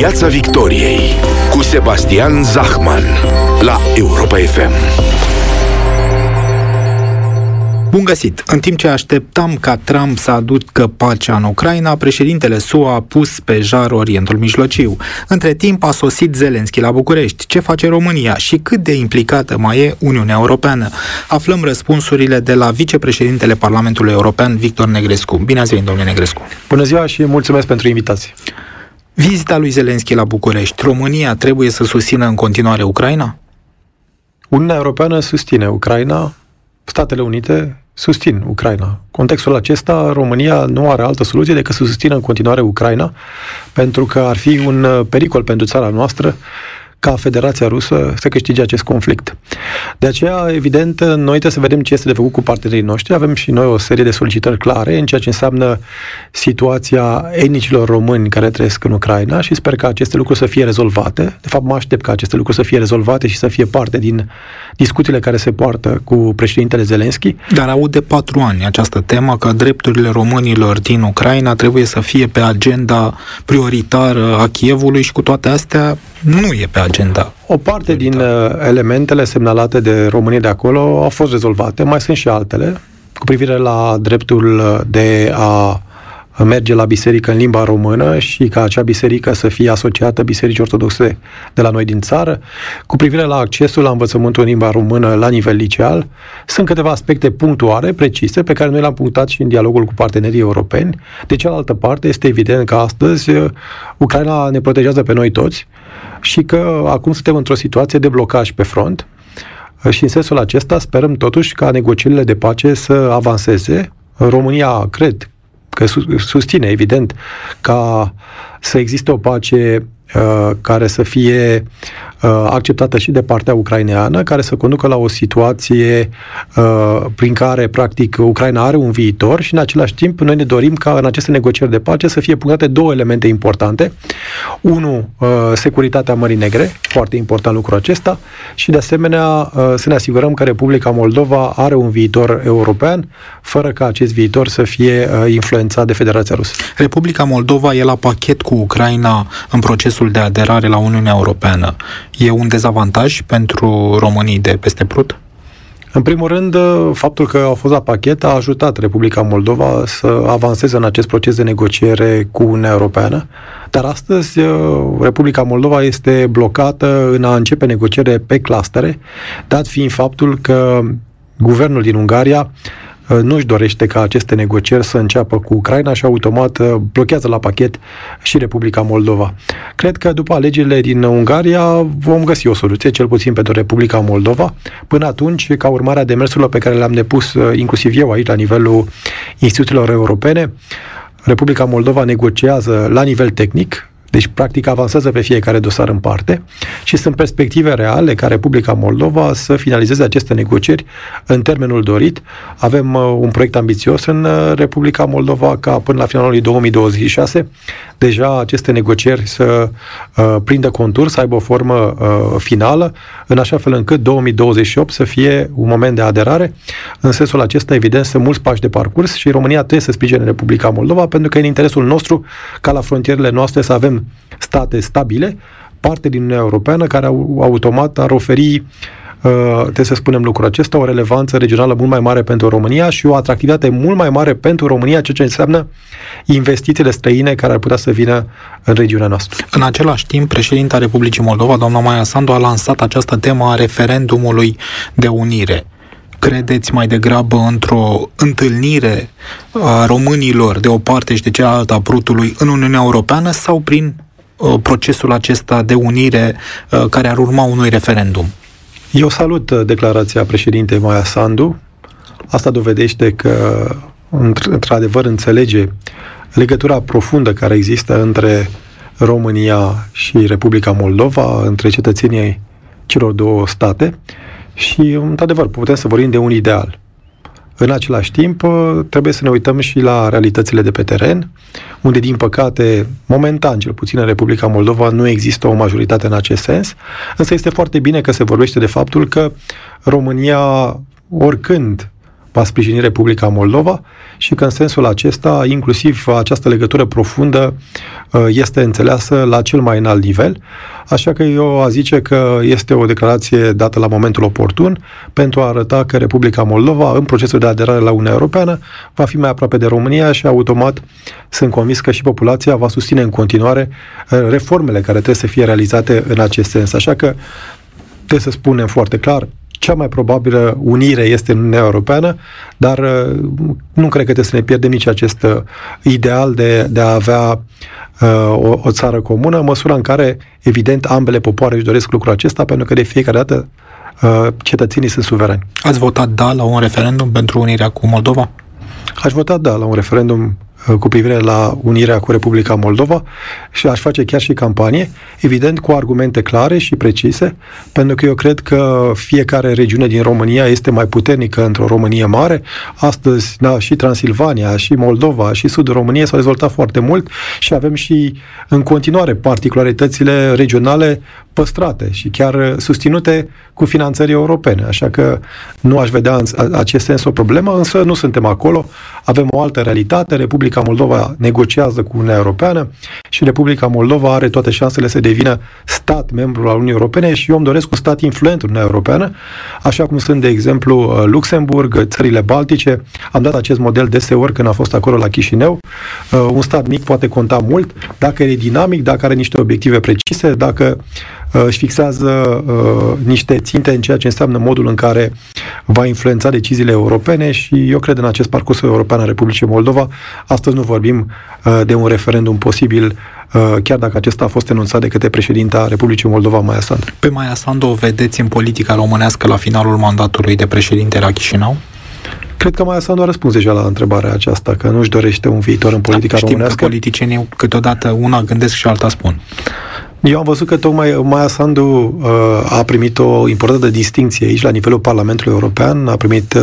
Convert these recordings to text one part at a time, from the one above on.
Piața Victoriei cu Sebastian Zahman la Europa FM. Bun găsit! În timp ce așteptam ca Trump să aducă pacea în Ucraina, președintele SUA a pus pe jar Orientul Mijlociu. Între timp a sosit Zelenski la București. Ce face România și cât de implicată mai e Uniunea Europeană? Aflăm răspunsurile de la vicepreședintele Parlamentului European, Victor Negrescu. Bine ați venit, domnule Negrescu! Bună ziua și mulțumesc pentru invitație! Vizita lui Zelenski la București. România trebuie să susțină în continuare Ucraina? Uniunea Europeană susține Ucraina, Statele Unite susțin Ucraina. În contextul acesta, România nu are altă soluție decât să susțină în continuare Ucraina, pentru că ar fi un pericol pentru țara noastră ca Federația Rusă să câștige acest conflict. De aceea, evident, noi trebuie să vedem ce este de făcut cu partenerii noștri. Avem și noi o serie de solicitări clare în ceea ce înseamnă situația etnicilor români care trăiesc în Ucraina și sper că aceste lucruri să fie rezolvate. De fapt, mă aștept ca aceste lucruri să fie rezolvate și să fie parte din discuțiile care se poartă cu președintele Zelenski. Dar aud de 4 ani această temă că drepturile românilor din Ucraina trebuie să fie pe agenda prioritară a Kievului și cu toate astea nu e pe agenda. O parte din elementele semnalate de România de acolo au fost rezolvate, mai sunt și altele, cu privire la dreptul de a merge la biserică în limba română și ca acea biserică să fie asociată Bisericii Ortodoxe de la noi din țară. Cu privire la accesul la învățământul în limba română la nivel liceal, sunt câteva aspecte punctuale, precise, pe care noi le-am punctat și în dialogul cu partenerii europeni. De cealaltă parte, este evident că astăzi Ucraina ne protejează pe noi toți și că acum suntem într-o situație de blocaj pe front și în sensul acesta sperăm totuși ca negocierile de pace să avanseze. România, cred că susține, evident, ca să existe o pace care să fie acceptată și de partea ucraineană, care să conducă la o situație prin care, practic, Ucraina are un viitor și, în același timp, noi ne dorim ca în aceste negocieri de pace să fie punctate 2 elemente importante. 1, securitatea Mării Negre, foarte important lucrul acesta, și, de asemenea, să ne asigurăm că Republica Moldova are un viitor european, fără ca acest viitor să fie influențat de Federația Rusă. Republica Moldova e la pachet cu Ucraina în procesul de aderare la Uniunea Europeană. E un dezavantaj pentru românii de peste Prut? În primul rând, faptul că au fost la pachet a ajutat Republica Moldova să avanseze în acest proces de negociere cu Uniunea Europeană, dar astăzi Republica Moldova este blocată în a începe negociere pe clustere, dat fiind faptul că guvernul din Ungaria nu își dorește ca aceste negocieri să înceapă cu Ucraina și automat blochează la pachet și Republica Moldova. Cred că după alegerile din Ungaria vom găsi o soluție, cel puțin pentru Republica Moldova. Până atunci, ca urmare a demersurilor pe care le-am depus, inclusiv eu aici, la nivelul instituțiilor europene, Republica Moldova negociază la nivel tehnic, deci, practic, avansează pe fiecare dosar în parte și sunt perspective reale ca Republica Moldova să finalizeze aceste negocieri în termenul dorit. Avem un proiect ambițios în Republica Moldova ca până la finalul lui 2026 deja aceste negocieri să prindă contur, să aibă o formă finală, în așa fel încât 2028 să fie un moment de aderare. În sensul acesta, evident, sunt mulți pași de parcurs și România trebuie să sprijine Republica Moldova, pentru că e în interesul nostru ca la frontierele noastre să avem state stabile, parte din Uniunea Europeană, care automat ar oferi, trebuie să spunem lucrul acesta, o relevanță regională mult mai mare pentru România și o atractivitate mult mai mare pentru România, ceea ce înseamnă investițiile străine care ar putea să vină în regiunea noastră. În același timp, președinta Republicii Moldova, doamna Maia Sandu, a lansat această temă a referendumului de unire. Credeți mai degrabă într-o întâlnire a românilor de o parte și de cealaltă a Prutului în Uniunea Europeană sau prin procesul acesta de unire care ar urma unui referendum? Eu salut declarația președintei Maia Sandu. Asta dovedește că într-adevăr înțelege legătura profundă care există între România și Republica Moldova, între cetățenii celor 2 state și, într-adevăr, putem să vorbim de un ideal. În același timp, trebuie să ne uităm și la realitățile de pe teren, unde, din păcate, momentan, cel puțin în Republica Moldova, nu există o majoritate în acest sens, însă este foarte bine că se vorbește de faptul că România, oricând, va sprijini Republica Moldova și că în sensul acesta, inclusiv această legătură profundă este înțeleasă la cel mai înalt nivel. Așa că eu aș zice că este o declarație dată la momentul oportun pentru a arăta că Republica Moldova, în procesul de aderare la Uniunea Europeană, va fi mai aproape de România și automat sunt convins că și populația va susține în continuare reformele care trebuie să fie realizate în acest sens. Așa că trebuie să spunem foarte clar, cea mai probabilă unire este în Uniunea Europeană, dar nu cred că trebuie să ne pierdem nici acest ideal de a avea o țară comună, în măsura în care, evident, ambele popoare își doresc lucrul acesta, pentru că de fiecare dată cetățenii sunt suverani. Ați votat da la un referendum pentru unirea cu Moldova? Aș vota da la un referendum cu privire la unirea cu Republica Moldova și aș face chiar și campanie, evident cu argumente clare și precise, pentru că eu cred că fiecare regiune din România este mai puternică într-o Românie mare. Astăzi, da, și Transilvania, și Moldova, și Sudul României s-au dezvoltat foarte mult și avem și în continuare particularitățile regionale păstrate și chiar susținute cu finanțări europene. Așa că nu aș vedea în acest sens o problemă, însă nu suntem acolo. Avem o altă realitate. Republica Moldova negociază cu Uniunea Europeană și Republica Moldova are toate șansele să devină stat membru al Uniunii Europene și eu îmi doresc un stat influent în Uniunea Europeană, așa cum sunt, de exemplu, Luxemburg, țările Baltice. Am dat acest model deseori când am fost acolo la Chișinău. Un stat mic poate conta mult dacă e dinamic, dacă are niște obiective precise, dacă își fixează niște ținte în ceea ce înseamnă modul în care va influența deciziile europene și eu cred în acest parcurs european al Republicii Moldova. Astăzi nu vorbim de un referendum posibil, chiar dacă acesta a fost enunțat de către președinta Republicii Moldova, Maia Sandu. Pe Maia Sandu o vedeți în politica românească la finalul mandatului de președinte la Chișinău? Cred că Maia Sandu a răspuns deja la întrebarea aceasta, că nu-și dorește un viitor în politica românească. Știm că politicienii câteodată una gândesc și alta spun. Eu am văzut că tocmai Maia Sandu a primit o importantă distincție aici, la nivelul Parlamentului European, a primit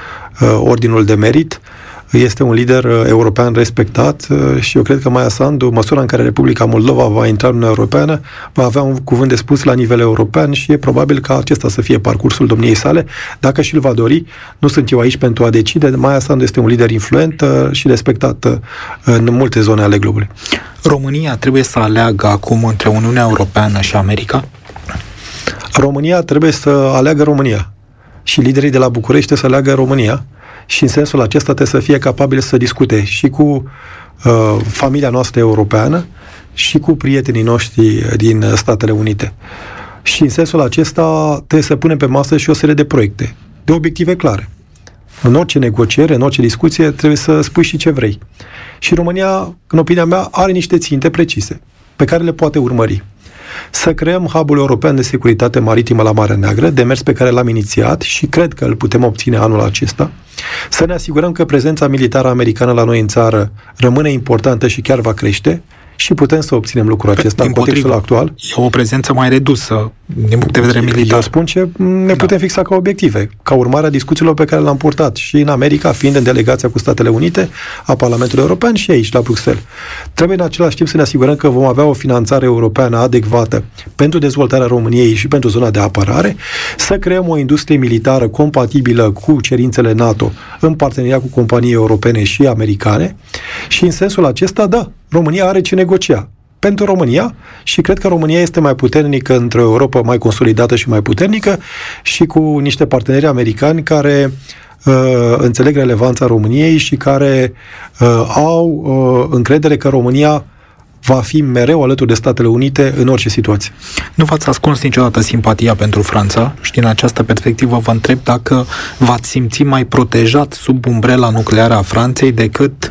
Ordinul de Merit, este un lider european respectat și eu cred că Maia Sandu, măsura în care Republica Moldova va intra în Uniunea Europeană, va avea un cuvânt de spus la nivel european și e probabil ca acesta să fie parcursul domniei sale. Dacă și-l va dori, nu sunt eu aici pentru a decide. Maia Sandu este un lider influent și respectat în multe zone ale globului. România trebuie să aleagă acum între Uniunea Europeană și America? România trebuie să aleagă România și liderii de la București trebuie să aleagă România. Și în sensul acesta trebuie să fie capabili să discute și cu familia noastră europeană și cu prietenii noștri din Statele Unite. Și în sensul acesta trebuie să punem pe masă și o serie de proiecte, de obiective clare. În orice negociere, în orice discuție, trebuie să spui și ce vrei. Și România, în opinia mea, are niște ținte precise pe care le poate urmări. Să creăm hub-ul european de securitate maritimă la Marea Neagră, demers pe care l-am inițiat și cred că îl putem obține anul acesta. Să ne asigurăm că prezența militară americană la noi în țară rămâne importantă și chiar va crește și putem să obținem lucrul acesta în contextul actual. E o prezență mai redusă din punct de vedere militar. Eu spun ce ne putem fixa ca obiective, ca urmare a discuțiilor pe care le-am purtat și în America, fiind în delegația cu Statele Unite a Parlamentului European și aici, la Bruxelles. Trebuie în același timp să ne asigurăm că vom avea o finanțare europeană adecvată pentru dezvoltarea României și pentru zona de apărare, să creăm o industrie militară compatibilă cu cerințele NATO în parteneriat cu companii europene și americane și în sensul acesta, da, România are ce negocia pentru România și cred că România este mai puternică într-o Europa mai consolidată și mai puternică și cu niște parteneri americani care înțeleg relevanța României și care au încredere că România va fi mereu alături de Statele Unite în orice situație. Nu v-ați ascuns niciodată simpatia pentru Franța și din această perspectivă vă întreb dacă v-ați simți mai protejat sub umbrela nucleară a Franței decât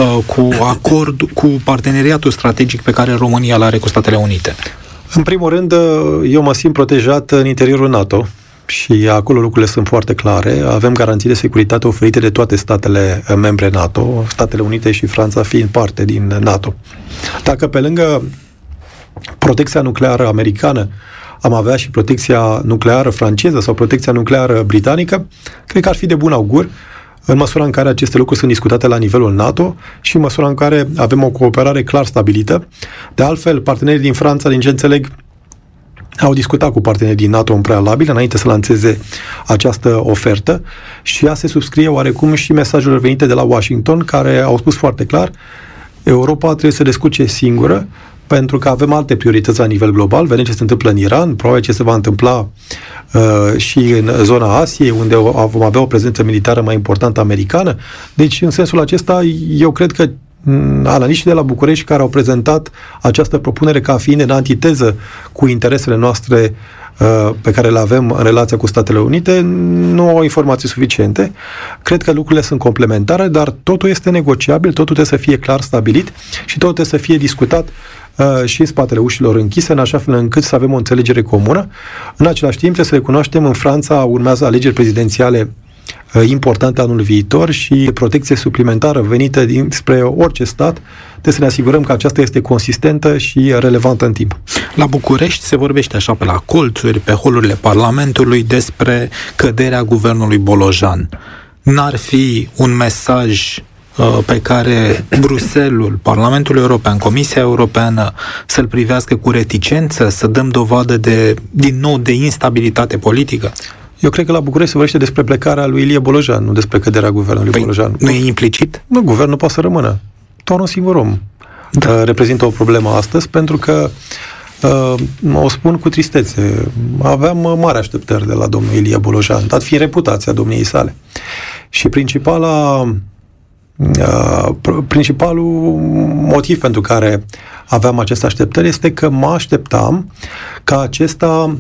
cu parteneriatul strategic pe care România îl are cu Statele Unite. În primul rând, eu mă simt protejat în interiorul NATO și acolo lucrurile sunt foarte clare. Avem garanții de securitate oferite de toate statele membre NATO, Statele Unite și Franța fiind parte din NATO. Dacă pe lângă protecția nucleară americană am avea și protecția nucleară franceză sau protecția nucleară britanică, cred că ar fi de bun augur în măsura în care aceste lucruri sunt discutate la nivelul NATO și în măsura în care avem o cooperare clar stabilită. De altfel, partenerii din Franța, din ce înțeleg, au discutat cu partenerii din NATO în prealabil, înainte să lanseze această ofertă, și ea se subscrie oarecum și mesajelor venite de la Washington, care au spus foarte clar: Europa trebuie să descurce singură, pentru că avem alte priorități la nivel global. Vedem ce se întâmplă în Iran, probabil ce se va întâmpla și în zona Asiei, unde vom avea o prezență militară mai importantă americană. Deci, în sensul acesta, eu cred că analiștii de la București care au prezentat această propunere ca fiind în antiteză cu interesele noastre pe care le avem în relația cu Statele Unite, nu au informații suficiente. Cred că lucrurile sunt complementare, dar totul este negociabil, totul trebuie să fie clar stabilit și totul trebuie să fie discutat și în spatele ușilor închise, în așa fel încât să avem o înțelegere comună. În același timp, trebuie să recunoaștem, în Franța urmează alegeri prezidențiale importante anul viitor și protecție suplimentară venită dinspre orice stat, trebuie să ne asigurăm că aceasta este consistentă și relevantă în timp. La București se vorbește așa pe la colțuri, pe holurile Parlamentului, despre căderea guvernului Bolojan. N-ar fi un mesaj pe care Bruxelles, Parlamentul European, Comisia Europeană să-l privească cu reticență, să dăm dovadă din nou de instabilitate politică? Eu cred că la București se vorbește despre plecarea lui Ilie Bolojan, nu despre căderea guvernului Bolojan. Nu e implicit? Nu, guvernul poate să rămână. Doar un singur om reprezintă o problemă astăzi, pentru că o spun cu tristețe. Aveam mari așteptări de la domnul Ilie Bolojan, dat fiind reputația domniei sale. Și principalul motiv pentru care aveam aceste așteptări este că mă așteptam ca acesta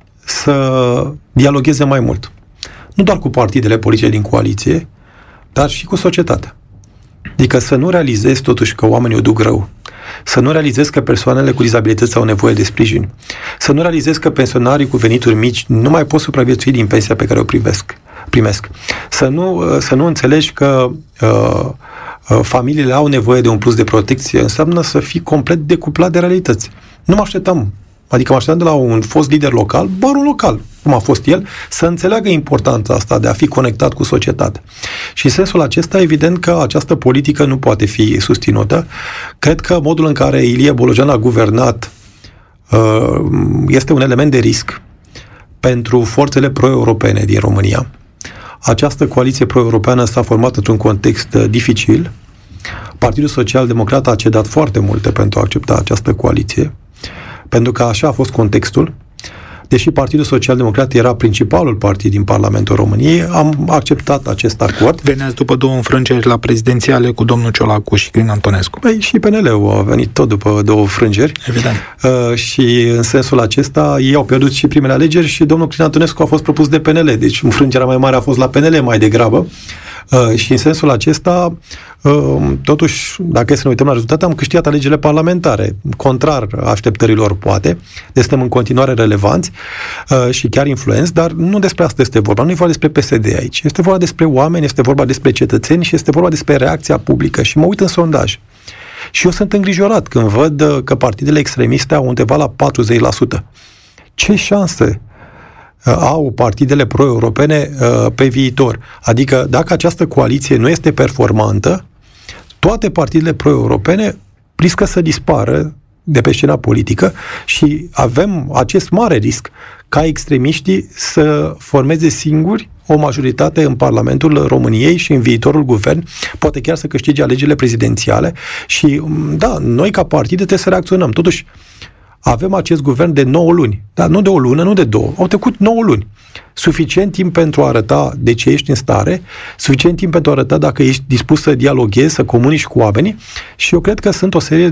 să dialogheze mai mult. Nu doar cu partidele politice din coaliție, dar și cu societatea. Adică să nu realizezi totuși că oamenii o duc rău. Să nu realizezi că persoanele cu dizabilități au nevoie de sprijin. Să nu realizezi că pensionarii cu venituri mici nu mai pot supraviețui din pensia pe care o primesc. Să nu înțelegi că familiile au nevoie de un plus de protecție. Înseamnă să fii complet decuplat de realități. Nu mă așteptam. Adică mă așteptam de la un fost lider local, doar un local, cum a fost el, să înțeleagă importanța asta de a fi conectat cu societatea. Și în sensul acesta, evident că această politică nu poate fi susținută. Cred că modul în care Ilie Bolojan a guvernat este un element de risc pentru forțele pro-europene din România. Această coaliție pro-europeană s-a format într-un context dificil. Partidul Social-Democrat a cedat foarte multe pentru a accepta această coaliție, pentru că așa a fost contextul. Deși Partidul Social-Democrat era principalul partid din Parlamentul României, am acceptat acest acord. Veneați după 2 înfrângeri la prezidențiale cu domnul Ciolacu și Crin Antonescu. Păi și PNL-ul a venit tot după 2 înfrângeri. Evident. Și în sensul acesta ei au pierdut și primele alegeri și domnul Crin Antonescu a fost propus de PNL. Deci înfrângerea mai mare a fost la PNL mai degrabă. Și în sensul acesta, totuși, dacă e să ne uităm la rezultate, am câștigat alegerile parlamentare, contrar așteptărilor poate, deci suntem în continuare relevanți și chiar influenți, dar nu despre asta este vorba, nu e vorba despre PSD aici, este vorba despre oameni, este vorba despre cetățeni și este vorba despre reacția publică. Și mă uit în sondaj și eu sunt îngrijorat când văd că partidele extremiste au undeva la 40%. Ce șanse au partidele pro-europene pe viitor? Adică dacă această coaliție nu este performantă, toate partidele pro-europene riscă să dispară de pe scena politică și avem acest mare risc ca extremiștii să formeze singuri o majoritate în Parlamentul României și în viitorul guvern, poate chiar să câștige alegerile prezidențiale. Și da, noi ca partide trebuie să reacționăm. Totuși, avem acest guvern de 9 luni. Dar nu de o lună, nu de 2. Au trecut 9 luni. Suficient timp pentru a arăta de ce ești în stare, suficient timp pentru a arăta dacă ești dispus să dialoghezi, să comunici cu oamenii și eu cred că sunt o serie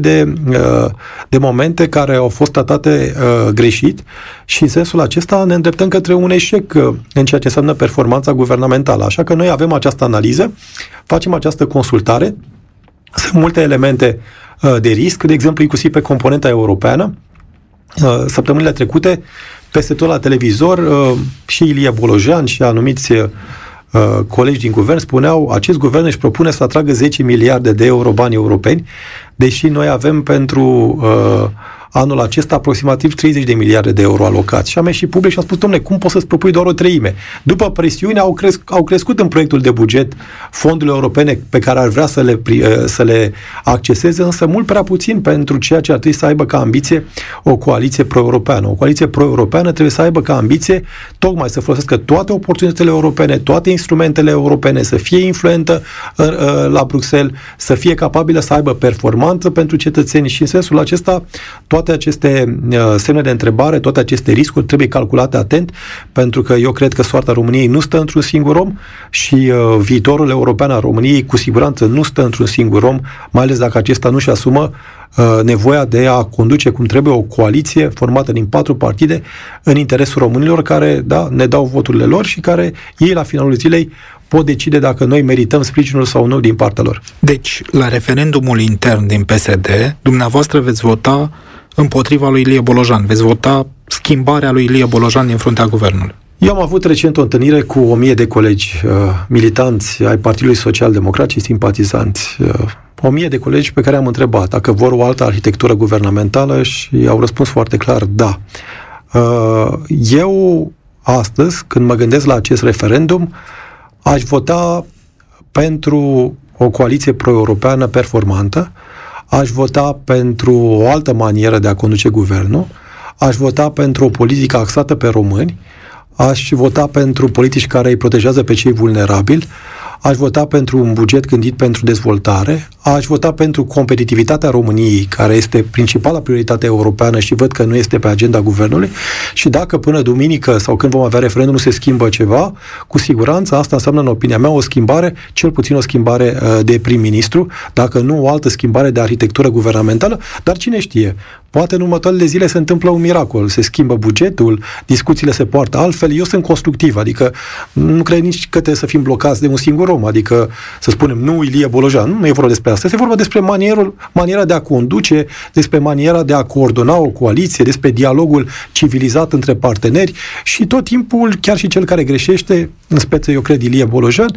de momente care au fost tratate greșit și în sensul acesta ne îndreptăm către un eșec în ceea ce înseamnă performanța guvernamentală. Așa că noi avem această analiză, facem această consultare, sunt multe elemente de risc, de exemplu inclusiv pe componenta europeană. Săptămânile trecute, peste tot la televizor, și Ilie Bolojan și anumiți colegi din guvern spuneau: acest guvern își propune să atragă 10 miliarde de euro bani europeni, deși noi avem pentru anul acesta aproximativ 30 de miliarde de euro alocați. Și am ieșit public și am spus, dom'le, cum poți să-ți propui doar o treime? După presiune au crescut în proiectul de buget fondurile europene pe care ar vrea să le acceseze, însă mult prea puțin pentru ceea ce ar trebui să aibă ca ambiție o coaliție pro-europeană. O coaliție pro-europeană trebuie să aibă ca ambiție tocmai să folosească toate oportunitățile europene, toate instrumentele europene, să fie influentă la Bruxelles, să fie capabilă să aibă performanță pentru cetățeni și în sensul acesta toate aceste semne de întrebare, toate aceste riscuri trebuie calculate atent, pentru că eu cred că soarta României nu stă într-un singur om și viitorul european al României cu siguranță nu stă într-un singur om, mai ales dacă acesta nu-și asumă nevoia de a conduce cum trebuie o coaliție formată din 4 partide în interesul românilor care, da, ne dau voturile lor și care ei la finalul zilei pot decide dacă noi merităm sprijinul sau nu din partea lor. Deci, la referendumul intern din PSD, dumneavoastră veți vota împotriva lui Ilie Bolojan, veți vota schimbarea lui Ilie Bolojan din fruntea guvernului. Eu am avut recent o întâlnire cu 1000 de colegi militanți ai Partidului Social-Democrat și simpatizanți. 1000 de colegi pe care am întrebat dacă vor o altă arhitectură guvernamentală și au răspuns foarte clar da. Eu, astăzi, când mă gândesc la acest referendum, aș vota pentru o coaliție pro-europeană performantă, aș vota pentru o altă manieră de a conduce guvernul, aș vota pentru o politică axată pe români, aș vota pentru politici care îi protejează pe cei vulnerabili, aș vota pentru un buget gândit pentru dezvoltare, aș vota pentru competitivitatea României, care este principala prioritate europeană și văd că nu este pe agenda guvernului, și dacă până duminică sau când vom avea referendum nu se schimbă ceva, cu siguranță asta înseamnă, în opinia mea, o schimbare, cel puțin o schimbare de prim-ministru, dacă nu o altă schimbare de arhitectură guvernamentală, dar cine știe, poate în următoarele zile se întâmplă un miracol, se schimbă bugetul, discuțiile se poartă altfel. Eu sunt constructiv, adică nu cred nici că trebuie să fim blocați de un singur om, adică să spunem nu Ilie Bolojan, nu e vorba despre asta, este vorba despre maniera de a conduce, despre maniera de a coordona o coaliție, despre dialogul civilizat între parteneri și tot timpul, chiar și cel care greșește, în speță eu cred Ilie Bolojan,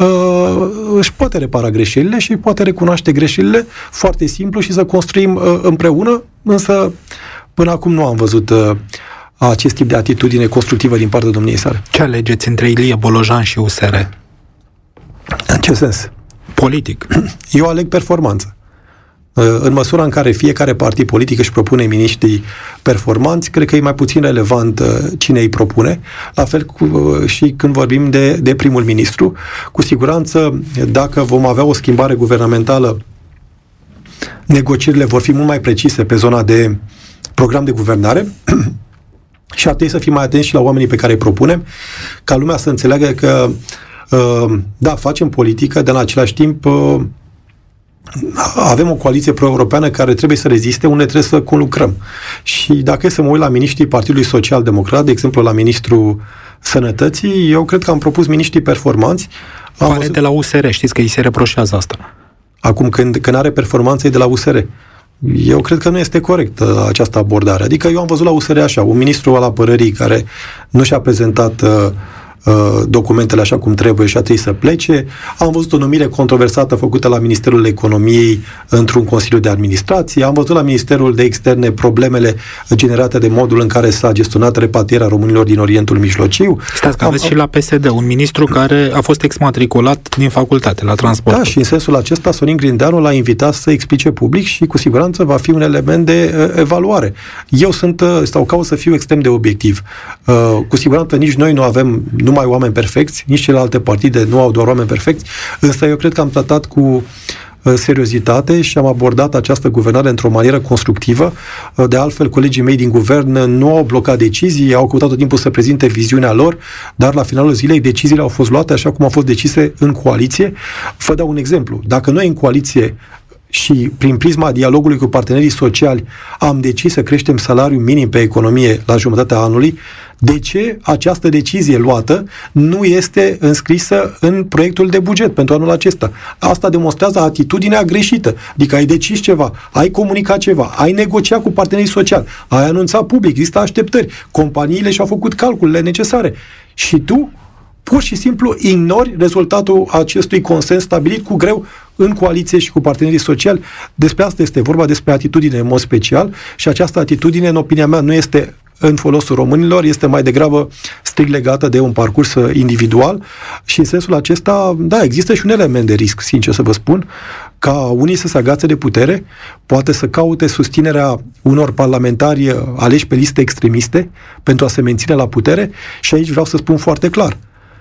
își poate repara greșelile și poate recunoaște greșelile foarte simplu și să construim împreună, însă până acum nu am văzut acest tip de atitudine constructivă din partea domniei sale. Ce alegeți între Ilie Bolojan și USR? În ce sens? Politic. Eu aleg performanță. În măsura în care fiecare partid politic își propune miniștri performanți, cred că e mai puțin relevant cine îi propune. La fel și când vorbim de primul ministru. Cu siguranță, dacă vom avea o schimbare guvernamentală, negocierile vor fi mult mai precise pe zona de program de guvernare și ar trebui să fim mai atenți și la oamenii pe care îi propunem, ca lumea să înțeleagă că da, facem politică, dar în același timp avem o coaliție pro-europeană care trebuie să reziste, unde trebuie să conlucrăm. Și dacă e să mă uit la miniștrii Partidului Social-Democrat, de exemplu la ministrul Sănătății, eu cred că am propus miniștrii performanți. Pare de la USR, știți că îi se reproșează asta. Acum, când are performanță, e de la USR. Eu cred că nu este corect această abordare. Adică eu am văzut la USR așa, un ministru al apărării care nu și-a prezentat documentele așa cum trebuie și a trebuit să plece. Am văzut o numire controversată făcută la Ministerul Economiei într-un Consiliu de Administrație. Am văzut la Ministerul de Externe problemele generate de modul în care s-a gestionat repatrierea românilor din Orientul Mijlociu. Stați că aveți și la PSD un ministru care a fost exmatriculat din facultate la transport. Da, și în sensul acesta Sorin Grindeanu l-a invitat să explice public și cu siguranță va fi un element de evaluare. Eu caut să fiu extrem de obiectiv. Cu siguranță nici noi nu avem numai oameni perfecți, nici celelalte partide nu au doar oameni perfecți, însă eu cred că am tratat cu seriozitate și am abordat această guvernare într-o manieră constructivă. De altfel, colegii mei din guvern nu au blocat decizii, au căutat tot timpul să prezinte viziunea lor, dar la finalul zilei deciziile au fost luate așa cum au fost decise în coaliție. Vă dau un exemplu. Dacă noi în coaliție și prin prisma dialogului cu partenerii sociali am decis să creștem salariul minim pe economie la jumătatea anului, de ce această decizie luată nu este înscrisă în proiectul de buget pentru anul acesta? Asta demonstrează atitudinea greșită. Adică ai decis ceva, ai comunicat ceva, ai negociat cu partenerii sociali, ai anunțat public, există așteptări, companiile și-au făcut calculele necesare și tu pur și simplu ignori rezultatul acestui consens stabilit cu greu în coaliție și cu partenerii sociali. Despre asta este vorba, despre atitudine în mod special, și această atitudine, în opinia mea, nu este în folosul românilor, este mai degrabă strict legată de un parcurs individual și în sensul acesta, da, există și un element de risc, sincer să vă spun, ca unii să se agațe de putere, poate să caute susținerea unor parlamentari aleși pe liste extremiste pentru a se menține la putere, și aici vreau să spun foarte clar: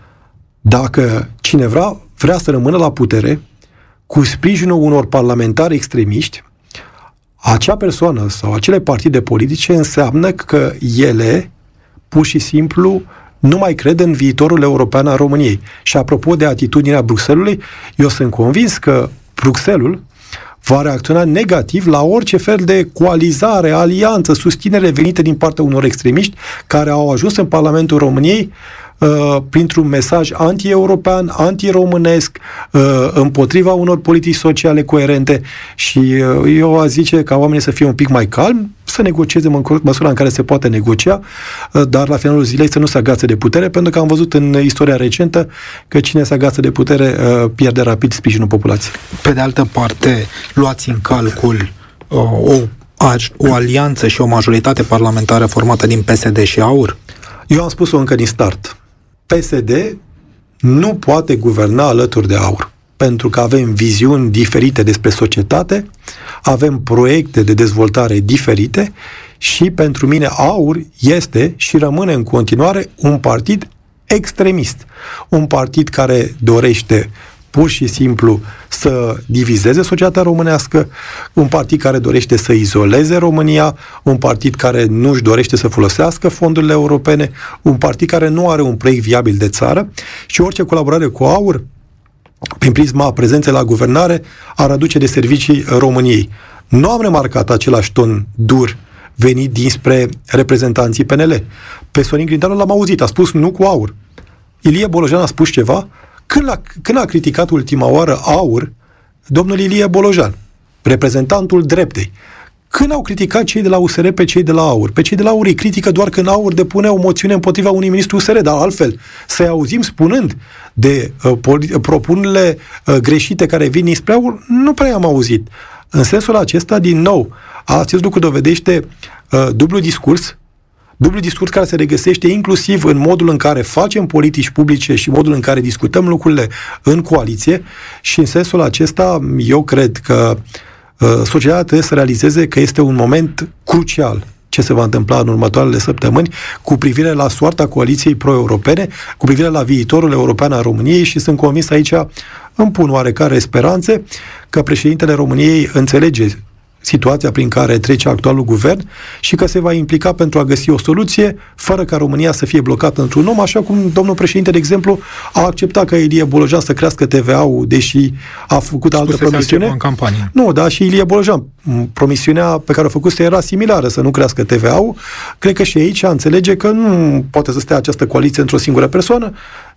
dacă cineva vrea să rămână la putere cu sprijinul unor parlamentari extremiști, acea persoană sau acele partide politice înseamnă că ele, pur și simplu, nu mai cred în viitorul european al României. Și apropo de atitudinea Bruxellesului, eu sunt convins că Bruxelles va reacționa negativ la orice fel de coalizare, alianță, susținere venite din partea unor extremiști care au ajuns în Parlamentul României printr-un mesaj anti-european, anti-românesc, împotriva unor politici sociale coerente, și eu aș zice ca oamenii să fie un pic mai calmi, să negocieze în măsura în care se poate negocia, dar la finalul zilei să nu se agațe de putere, pentru că am văzut în istoria recentă că cine se agață de putere pierde rapid sprijinul populației. Pe de altă parte, luați în calcul o alianță și o majoritate parlamentară formată din PSD și AUR? Eu am spus-o încă din start. PSD nu poate guverna alături de AUR, pentru că avem viziuni diferite despre societate, avem proiecte de dezvoltare diferite și pentru mine AUR este și rămâne în continuare un partid extremist. Un partid care dorește pur și simplu să divizeze societatea românească, un partid care dorește să izoleze România, un partid care nu își dorește să folosească fondurile europene, un partid care nu are un proiect viabil de țară, și orice colaborare cu AUR, prin prisma prezenței la guvernare, ar aduce de servicii României. Nu am remarcat același ton dur venit dinspre reprezentanții PNL. Pe Sorin Grindeanu l-am auzit, a spus nu cu AUR. Ilie Bolojan a spus ceva. Când a criticat ultima oară AUR, domnul Ilie Bolojan, reprezentantul dreptei, când au criticat cei de la USR pe cei de la AUR? Pe cei de la AUR îi critică doar când AUR depune o moțiune împotriva unui ministru USR, dar altfel să-i auzim spunând de propunerile greșite care vin dinspre AUR, nu prea am auzit. În sensul acesta, din nou, acest lucru dovedește dublu discurs care se regăsește inclusiv în modul în care facem politici publice și modul în care discutăm lucrurile în coaliție, și în sensul acesta eu cred că societatea trebuie să realizeze că este un moment crucial ce se va întâmpla în următoarele săptămâni cu privire la soarta coaliției pro-europene, cu privire la viitorul european al României, și sunt convins aici, îmi pun oarecare speranțe că președintele României înțelege situația prin care trece actualul guvern și că se va implica pentru a găsi o soluție fără ca România să fie blocată într-un om, așa cum domnul președinte, de exemplu, a acceptat ca Ilie Bolojan să crească TVA-ul, deși a făcut altă promisiune. În campanie. Nu, da, și Ilie Bolojan, promisiunea pe care o făcuse era similară, să nu crească TVA-ul. Cred că și aici înțelege că nu poate să stea această coaliție într-o singură persoană.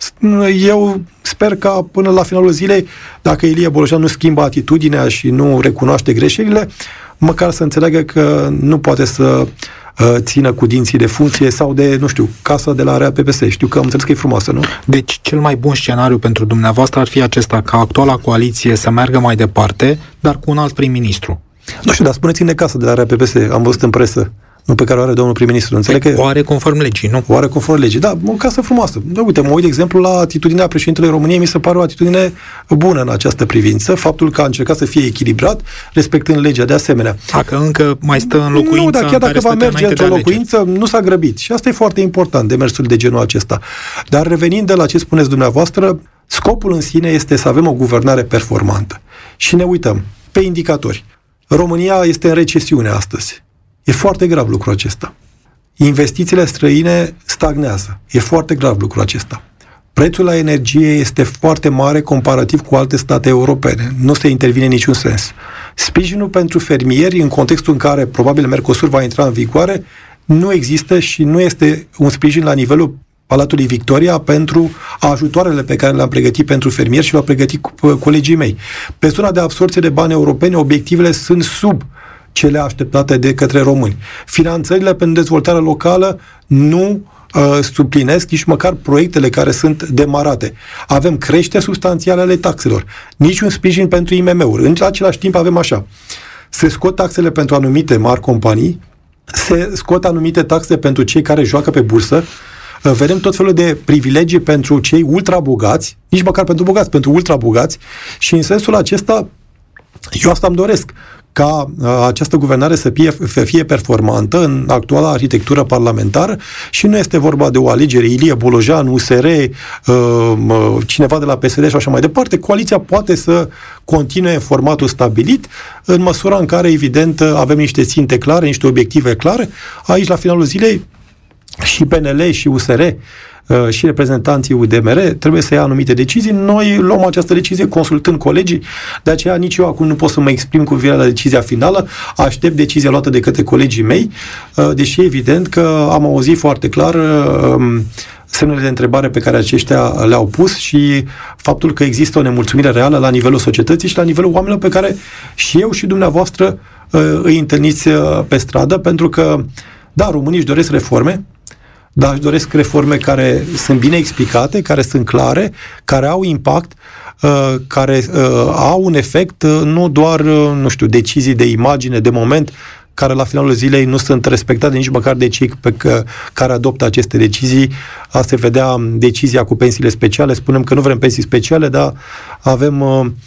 Eu sper ca până la finalul zilei, dacă Ilie Bolojan nu schimbă atitudinea și nu recunoaște greșelile, măcar să înțeleagă că nu poate să țină cu dinții de funcție sau de, nu știu, casa de la Area PPS. Știu că am înțeles că e frumoasă, nu? Deci, cel mai bun scenariu pentru dumneavoastră ar fi acesta, ca actuala coaliție să meargă mai departe, dar cu un alt prim-ministru. Nu știu, dar spuneți-mi de casa de la Area PPS. Am văzut în presă. Nu pe care o are domnul prim-ministru. Înțeleg că o are conform legii, nu? O are conform legii. Da, o casă frumoasă. Da, uite, mă uit, de exemplu, la atitudinea președintelui României, mi se pare o atitudine bună în această privință. Faptul că a încercat să fie echilibrat, respectând legea de asemenea. Dacă încă mai stă în locuință. Nu, dar chiar dacă va merge într-o locuință, nu s-a grăbit. Și asta e foarte important, demersul de genul acesta. Dar revenind de la ce spuneți dumneavoastră, scopul în sine este să avem o guvernare performantă. Și ne uităm pe indicatori. România este în recesiune astăzi. E foarte grav lucrul acesta. Investițiile străine stagnează. E foarte grav lucrul acesta. Prețul la energie este foarte mare comparativ cu alte state europene. Nu se intervine în niciun sens. Sprijinul pentru fermieri, în contextul în care probabil Mercosur va intra în vigoare, nu există și nu este un sprijin la nivelul Palatului Victoria pentru ajutoarele pe care le-am pregătit pentru fermieri și le-au pregătit colegii mei. Pe zona de absorbție de bani europeni, obiectivele sunt sub cele așteptate de către români. Finanțările pentru dezvoltare locală nu suplinesc nici măcar proiectele care sunt demarate. Avem creșteri substanțiale ale taxelor, niciun sprijin pentru IMM-uri. În același timp avem așa, se scot taxele pentru anumite mari companii, se scot anumite taxe pentru cei care joacă pe bursă, vedem tot felul de privilegii pentru cei ultra-bogați, nici măcar pentru bogați, pentru ultra-bogați, și în sensul acesta eu asta îmi doresc, ca această guvernare să fie performantă în actuala arhitectură parlamentară și nu este vorba de o alegere Ilie Bolojan, USR, cineva de la PSD și așa mai departe. Coaliția poate să continue în formatul stabilit în măsura în care, evident, avem niște ținte clare, niște obiective clare. Aici, la finalul zilei, și PNL și USR și reprezentanții UDMR trebuie să ia anumite decizii. Noi luăm această decizie consultând colegii, de aceea nici eu acum nu pot să mă exprim cu privire la decizia finală, aștept decizia luată de către colegii mei, deși evident că am auzit foarte clar semnele de întrebare pe care aceștia le-au pus și faptul că există o nemulțumire reală la nivelul societății și la nivelul oamenilor pe care și eu și dumneavoastră îi întâlniți pe stradă, pentru că, da, românii își doresc reforme, dar își doresc reforme care sunt bine explicate, care sunt clare, care au impact, care au un efect, nu doar, nu știu, decizii de imagine, de moment, care la finalul zilei nu sunt respectate nici măcar de cei care adoptă aceste decizii. Asta se vedea decizia cu pensiile speciale, spunem că nu vrem pensii speciale, dar avem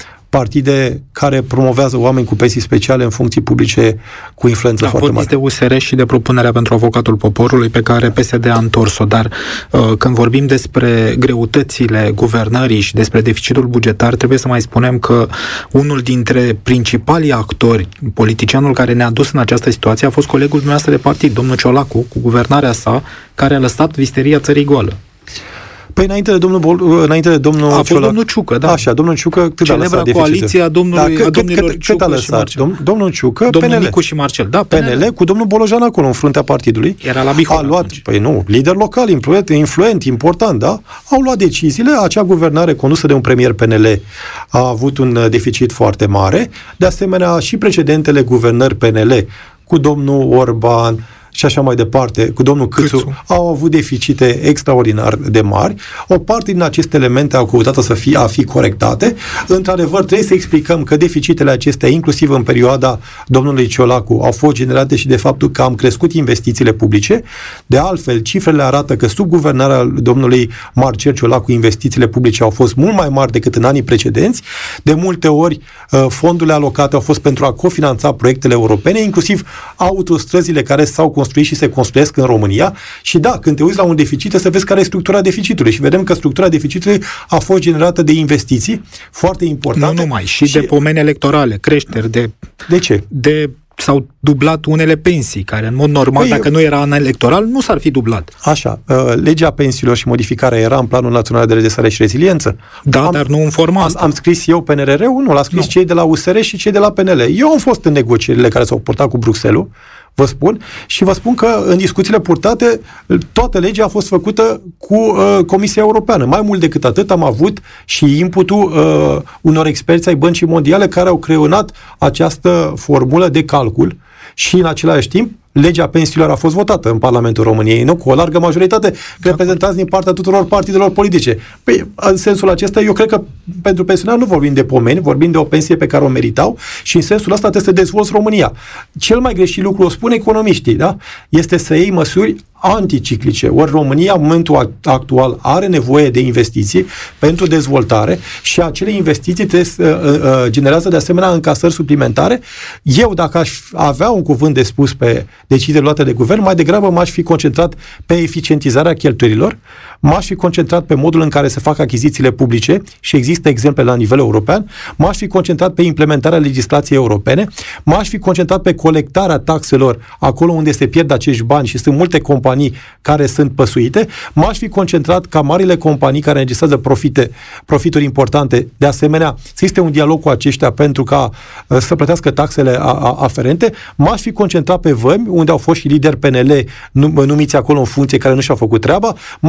partide care promovează oameni cu pensii speciale în funcții publice cu influență foarte mare. De USR și de propunerea pentru avocatul poporului pe care PSD a întors-o, dar când vorbim despre greutățile guvernării și despre deficitul bugetar, trebuie să mai spunem că unul dintre principalii actori, politicianul care ne-a dus în această situație, a fost colegul dumneavoastră de partid, domnul Ciolacu, cu guvernarea sa, care a lăsat visteria țării goală. Păi înainte de domnul a fost domnul Ciucă, da. Așa, domnul Ciucă, cât a lăsat coaliția domnilor Ciucă și Marcel. Domnul Ciucă, domnul Nicu și Marcel, da, PNL cu domnul Bolojan acolo, în fruntea partidului. Era la Bihor. A luat, păi nu, lider local, influent, important, da? Au luat deciziile, acea guvernare condusă de un premier PNL a avut un deficit foarte mare, de asemenea și precedentele guvernări PNL cu domnul Orban și așa mai departe, cu domnul Câțu, au avut deficite extraordinar de mari. O parte din aceste elemente au căutat să fie corectate. Într-adevăr, trebuie să explicăm că deficitele acestea, inclusiv în perioada domnului Ciolacu, au fost generate și de faptul că am crescut investițiile publice. De altfel, cifrele arată că sub guvernarea domnului Marcel Ciolacu, investițiile publice au fost mult mai mari decât în anii precedenți. De multe ori, fondurile alocate au fost pentru a cofinanța proiectele europene, inclusiv autostrăzile care s-au construit și se construiesc în România. Și da, când te uiți la un deficit, să vezi care e structura deficitului. Și vedem că structura deficitului a fost generată de investiții foarte importante. Nu numai, și de pomeni electorale, creșteri de... De ce? S-au dublat unele pensii, care în mod normal, dacă nu era an electoral, nu s-ar fi dublat. Așa, legea pensiilor și modificarea era în Planul Național de Redresare și Reziliență. Da, dar nu în forma asta. Am scris eu PNRR-ul, nu, l-a scris cei de la USR și cei de la PNL. Eu am fost în negocierile care s-au purtat cu Bruxelles, vă spun, și vă spun că în discuțiile purtate, toată legea a fost făcută cu Comisia Europeană. Mai mult decât atât, am avut și inputul unor experți ai Băncii Mondiale care au creionat această formulă de calcul și în același timp legea pensiilor a fost votată în Parlamentul României, nu? Cu o largă majoritate, reprezentanți din partea tuturor partidelor politice. Păi, în sensul acesta, eu cred că pentru pensionari nu vorbim de pomeni, vorbim de o pensie pe care o meritau și în sensul ăsta trebuie să dezvolți România. Cel mai greșit lucru, o spun economiștii, da? Este să iei măsuri anticiclice. Ori România, în momentul actual, are nevoie de investiții pentru dezvoltare și acele investiții generează de asemenea încasări suplimentare. Eu, dacă aș avea un cuvânt de spus pe deciziile luate de guvern, mai degrabă m-aș fi concentrat pe eficientizarea cheltuielilor, m-aș fi concentrat pe modul în care se fac achizițiile publice și există exemple la nivel european, m-aș fi concentrat pe implementarea legislației europene, m-aș fi concentrat pe colectarea taxelor acolo unde se pierd acești bani și sunt multe companii care sunt păsuite, m-aș fi concentrat ca marile companii care înregistrează profituri importante, de asemenea, să existe un dialog cu aceștia pentru ca să plătească taxele aferente, m-aș fi concentrat pe vămi, unde au fost și lideri PNL numiți acolo în funcție care nu și-au făcut treaba, m-aș fi concentrat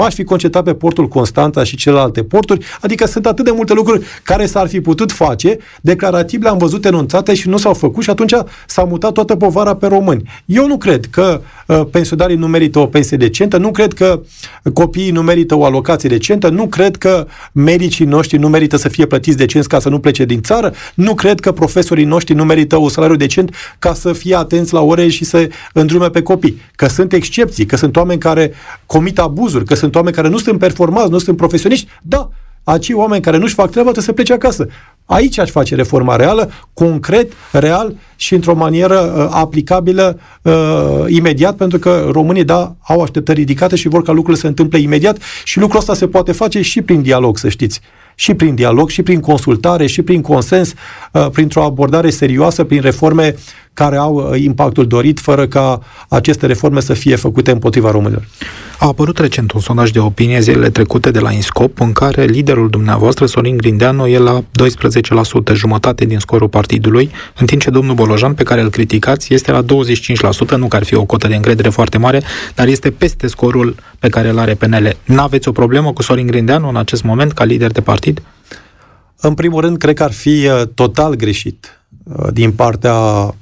înceta pe portul Constanța și celelalte porturi, adică sunt atât de multe lucruri care s-ar fi putut face, declarativ le-am văzut enunțate și nu s-au făcut și atunci s-a mutat toată povara pe români. Eu nu cred că pensionarii nu merită o pensie decentă, nu cred că copiii nu merită o alocație decentă, nu cred că medicii noștri nu merită să fie plătiți decenți ca să nu plece din țară, nu cred că profesorii noștri nu merită un salariu decent ca să fie atenți la ore și să îndrume pe copii. Că sunt excepții, că sunt oameni care comit abuzuri, că sunt oameni care nu sunt performați, nu sunt profesioniști, da, acei oameni care nu-și fac treaba trebuie să plece acasă. Aici aș face reforma reală, concret, real și într-o manieră aplicabilă imediat, pentru că românii, da, au așteptări ridicate și vor ca lucrurile să se întâmple imediat și lucrul ăsta se poate face și prin dialog, să știți. Și prin dialog, și prin consultare, și prin consens, printr-o abordare serioasă, prin reforme care au impactul dorit, fără ca aceste reforme să fie făcute împotriva românilor. A apărut recent un sondaj de opinie zilele trecute de la INSCOP, în care liderul dumneavoastră, Sorin Grindeanu, e la 12%, jumătate din scorul partidului, în timp ce domnul Bolojan, pe care îl criticați, este la 25%, nu că ar fi o cotă de încredere foarte mare, dar este peste scorul pe care îl are PNL. N-aveți o problemă cu Sorin Grindeanu în acest moment, ca lider de partid? În primul rând, cred că ar fi total greșit din partea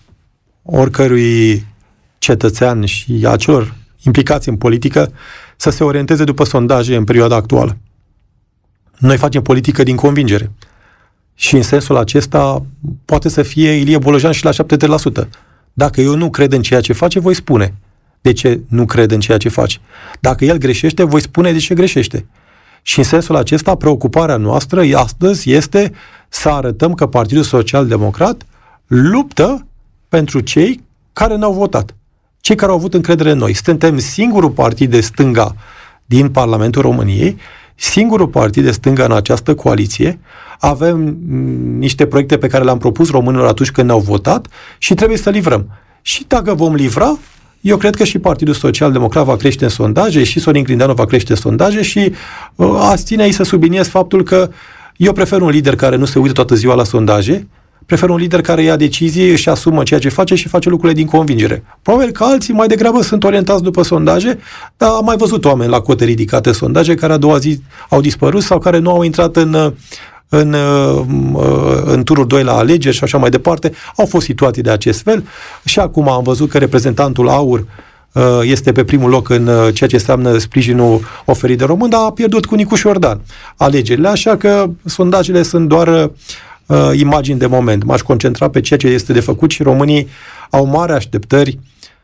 oricărui cetățean și a celor implicați în politică să se orienteze după sondaje în perioada actuală. Noi facem politică din convingere și în sensul acesta poate să fie Ilie Bolojan și la 70%. Dacă eu nu cred în ceea ce face, voi spune de ce nu cred în ceea ce face. Dacă el greșește, voi spune de ce greșește. Și în sensul acesta, preocuparea noastră astăzi este să arătăm că Partidul Social Democrat luptă pentru cei care n-au votat. Cei care au avut încredere în noi. Suntem singurul partid de stânga din Parlamentul României, singurul partid de stânga în această coaliție. Avem niște proiecte pe care le-am propus românilor atunci când ne-au votat și trebuie să livrăm. Și dacă vom livra, eu cred că și Partidul Social Democrat va crește în sondaje și Sorin Grindeanu va crește în sondaje și aș ține aici să subliniez faptul că eu prefer un lider care nu se uită toată ziua la sondaje, prefer un lider care ia decizii, își asumă ceea ce face și face lucrurile din convingere. Probabil că alții mai degrabă sunt orientați după sondaje, dar am mai văzut oameni la cote ridicate în sondaje care a doua zi au dispărut sau care nu au intrat în turul 2 la alegeri și așa mai departe. Au fost situații de acest fel și acum am văzut că reprezentantul AUR este pe primul loc în ceea ce înseamnă sprijinul oferit de român, dar a pierdut cu Nicu Șordan alegerile, așa că sondajele sunt doar imagini de moment. M-aș concentra pe ceea ce este de făcut și românii au mari așteptări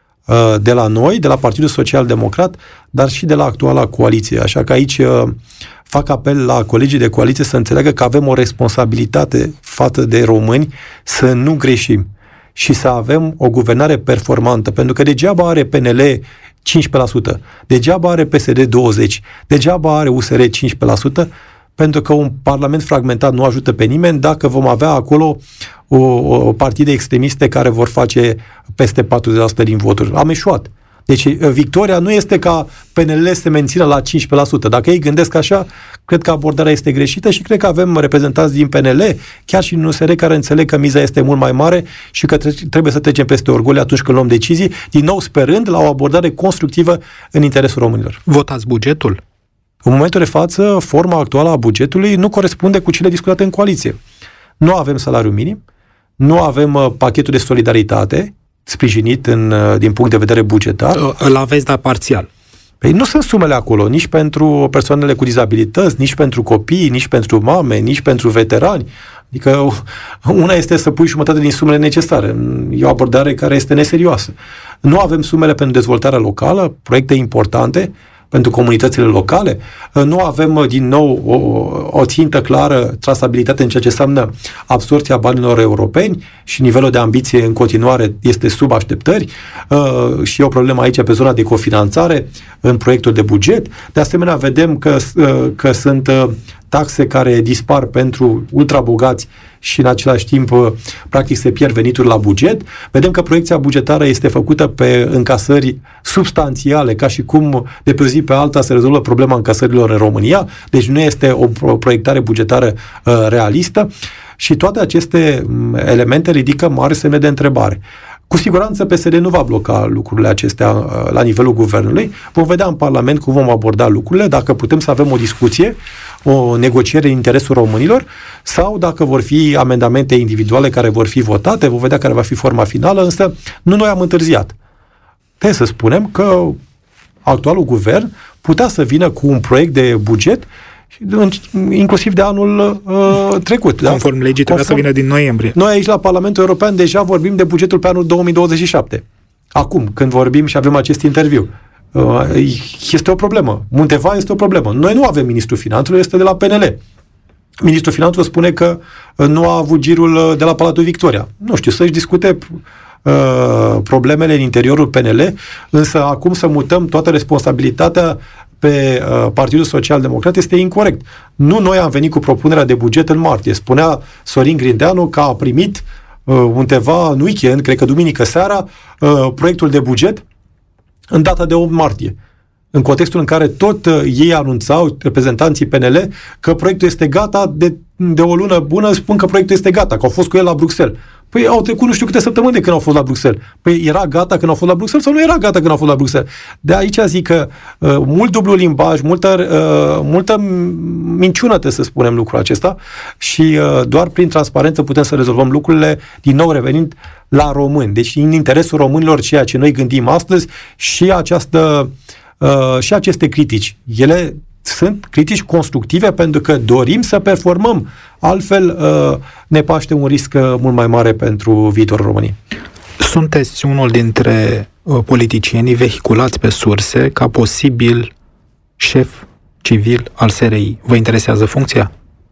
de la noi, de la Partidul Social Democrat, dar și de la actuala coaliție. Așa că aici fac apel la colegii de coaliție să înțeleagă că avem o responsabilitate față de români să nu greșim și să avem o guvernare performantă, pentru că degeaba are PNL 15%, degeaba are PSD 20%, degeaba are USR 15%, pentru că un parlament fragmentat nu ajută pe nimeni dacă vom avea acolo o partide extremiste care vor face peste 40% din voturi. Am eșuat. Deci victoria nu este ca PNL să se mențină la 15%. Dacă ei gândesc așa, cred că abordarea este greșită și cred că avem reprezentanți din PNL, chiar și în USR, care înțeleg că miza este mult mai mare și că trebuie să trecem peste orgolii atunci când luăm decizii, din nou sperând la o abordare constructivă în interesul românilor. Votați bugetul? În momentul de față, forma actuală a bugetului nu corespunde cu cele discutate în coaliție. Nu avem salariu minim, nu avem pachetul de solidaritate sprijinit din punct de vedere bugetar. Îl aveți, dar parțial. Păi nu sunt sumele acolo, nici pentru persoanele cu dizabilități, nici pentru copii, nici pentru mame, nici pentru veterani. Adică una este să pui jumătate din sumele necesare. E o abordare care este neserioasă. Nu avem sumele pentru dezvoltarea locală, proiecte importante pentru comunitățile locale. Nu avem, din nou, o țintă clară, trasabilitate în ceea ce înseamnă absorbția banilor europeni și nivelul de ambiție în continuare este sub așteptări și e o problemă aici pe zona de cofinanțare în proiectul de buget. De asemenea, vedem că sunt taxe care dispar pentru ultrabogați și în același timp practic se pierd venituri la buget. Vedem că proiecția bugetară este făcută pe încasări substanțiale, ca și cum de pe o zi pe alta se rezolvă problema încasărilor în România, deci nu este o proiectare bugetară realistă și toate aceste elemente ridică mari semne de întrebare. Cu siguranță PSD nu va bloca lucrurile acestea la nivelul guvernului. Vom vedea în Parlament cum vom aborda lucrurile, dacă putem să avem o discuție, o negociere în interesul românilor, sau dacă vor fi amendamente individuale care vor fi votate, vom vedea care va fi forma finală, însă nu noi am întârziat. Trebuie să spunem că actualul guvern putea să vină cu un proiect de buget inclusiv de anul trecut. Conform legii trebuia să vină din noiembrie. Noi aici la Parlamentul European deja vorbim de bugetul pe anul 2027. Acum, când vorbim și avem acest interviu, este o problemă. Undeva este o problemă. Noi nu avem ministrul finanțelor, este de la PNL. Ministrul finanțelor spune că nu a avut girul de la Palatul Victoria. Nu știu, să-și discute problemele în interiorul PNL, însă acum să mutăm toată responsabilitatea pe Partidul Social Democrat este incorect. Nu noi am venit cu propunerea de buget în martie. Spunea Sorin Grindeanu că a primit undeva în weekend, cred că duminică seara, proiectul de buget în data de 8 martie. În contextul în care tot ei anunțau, reprezentanții PNL, că proiectul este gata, de o lună bună spun că proiectul este gata, că au fost cu el la Bruxelles. Păi au trecut nu știu câte săptămâni de când au fost la Bruxelles. Păi era gata când au fost la Bruxelles sau nu era gata când au fost la Bruxelles? De aici zic că mult dublu limbaj, multă minciună, trebuie să spunem lucrul acesta, și doar prin transparență putem să rezolvăm lucrurile, din nou revenind la români. Deci în interesul românilor ceea ce noi gândim astăzi și aceste critici. Ele sunt critici constructive pentru că dorim să performăm. Altfel ne paște un risc mult mai mare pentru viitorul României. Sunteți unul dintre politicienii vehiculați pe surse ca posibil șef civil al SRI. Vă interesează funcția?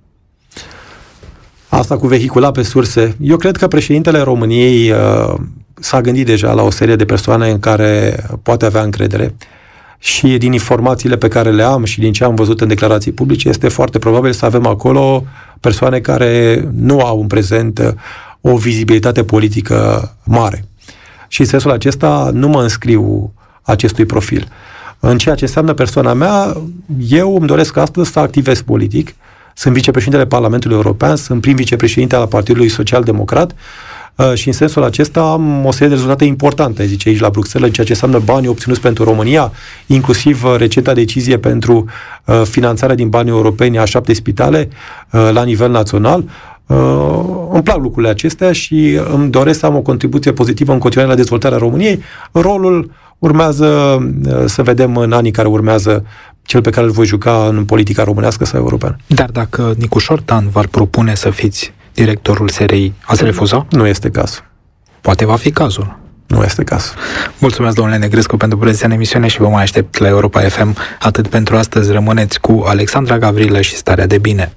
Asta cu vehicula pe surse. Eu cred că președintele României s-a gândit deja la o serie de persoane în care poate avea încredere. Și din informațiile pe care le am și din ce am văzut în declarații publice, este foarte probabil să avem acolo persoane care nu au în prezent o vizibilitate politică mare. Și în sensul acesta nu mă înscriu acestui profil. În ceea ce înseamnă persoana mea, eu îmi doresc astăzi să activez politic. Sunt vicepreședintele Parlamentului European, sunt prim vicepreședinte al Partidului Social Democrat, și în sensul acesta am o serie de rezultate importante, zice aici la Bruxelles, în ceea ce înseamnă banii obținuți pentru România, inclusiv recenta decizie pentru finanțarea din banii europeni a 7 spitale la nivel național. Îmi plac lucrurile acestea și îmi doresc să am o contribuție pozitivă în continuare la dezvoltarea României. Rolul urmează să vedem în anii care urmează, cel pe care îl voi juca în politica românească sau europeană. Dar dacă Nicușor Dan v-ar propune să fiți directorul SRI, ați refuza? Nu este cazul. Poate va fi cazul. Nu este cazul. Mulțumesc, domnule Negrescu, pentru prezența în emisiune și vă mai aștept la Europa FM. Atât pentru astăzi. Rămâneți cu Alexandra Gavrilă și Starea de Bine.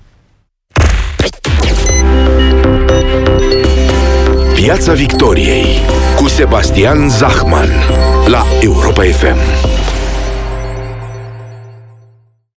Piața Victoriei cu Sebastian Zahman la Europa FM.